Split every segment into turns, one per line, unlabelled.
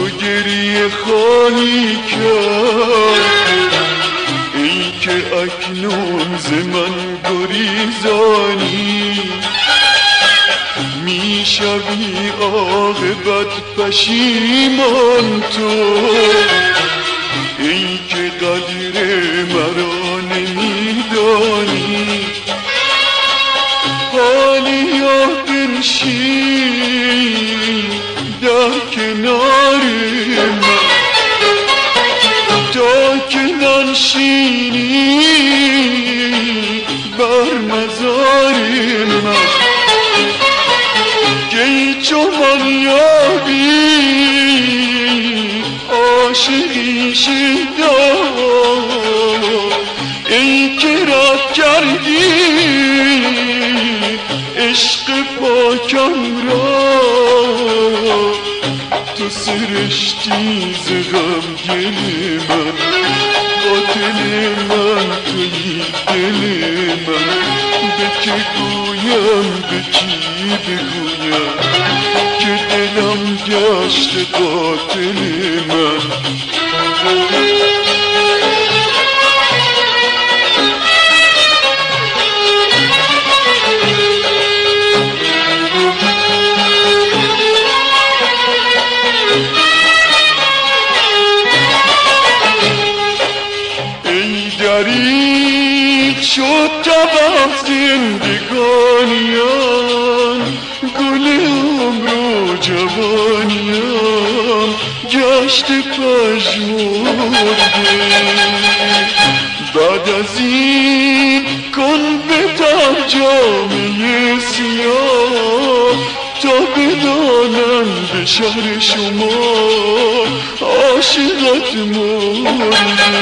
تو گریه خواهی کرد، ای که اکنون ز من گریزانی. میشوی عاقبت پشیمان تو، ای که قدر مرا نمیدانی. حالیا بنشین در کنار من، تا که ننشینی بر مزار من. کی چو من یابی عاشقی شیدا، ای که رد کردی عشق پاکم را. تو سرشتی ز غم گل من، قاتل من تویی دل من. به که گویم به کی بگویم که دلم گشت قاتل من. دریغ شد تباه زندگانیم، گل عمر و جوانیم گشت پژمرده. بعد از این کن بتر جامه سیاه، تا بدانند به شهر شما عاشقت مرده.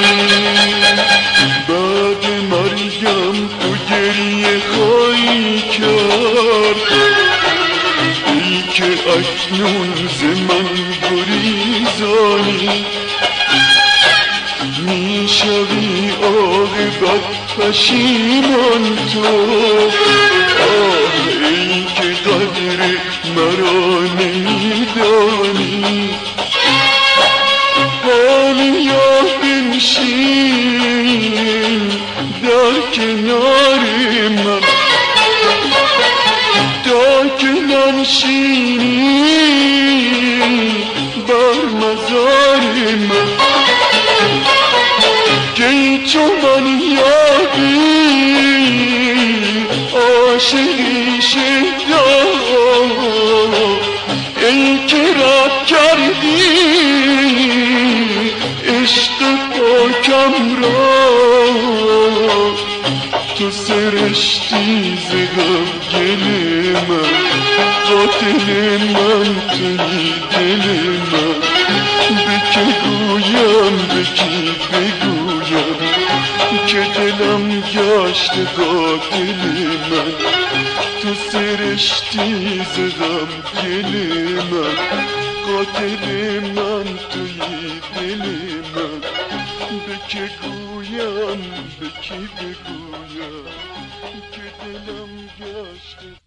بعد مرگم تو گریه خواهی کرد، ای که اکنون ز من گریزانی. میشوی عاقبت پشیمان تو، آه ای که قدر مرا نمیدانی. حالیا بنشین در کنار من، تا که ننشینی بر مزار من. کی چو من یابی عاشقی شیدا، ای که رد کردی عشق پاکم را. تو سرشتی ز غم گل من، قاتل من تویی دل من. به که گویم به کی بگویم که دلم گشت قاتل من. تو سرشتی ز غم گل من، قاتل من تویی دل من. به که گویم به کی بگویم که دلم گشت